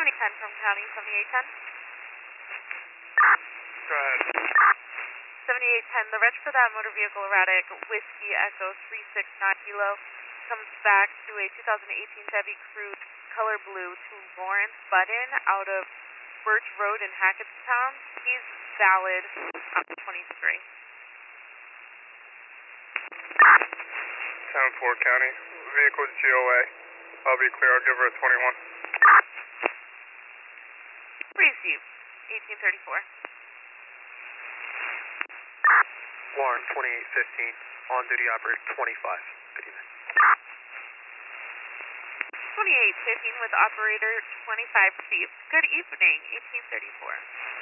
7010 from County, 7810. Go ahead. 7810, the reg for that motor vehicle erratic, Whiskey Echo 369 Kilo, comes back to a 2018 Chevy Cruze color blue to Lawrence Budden out of Birch Road in Hackettstown. He's valid on 23. 10-4 County. Vehicle's GOA. I'll be clear. I'll give her a 21. Received. 1834. Warren 2815. On duty operator 25. Good evening. 2815 with operator 25 received. Good evening. 1834.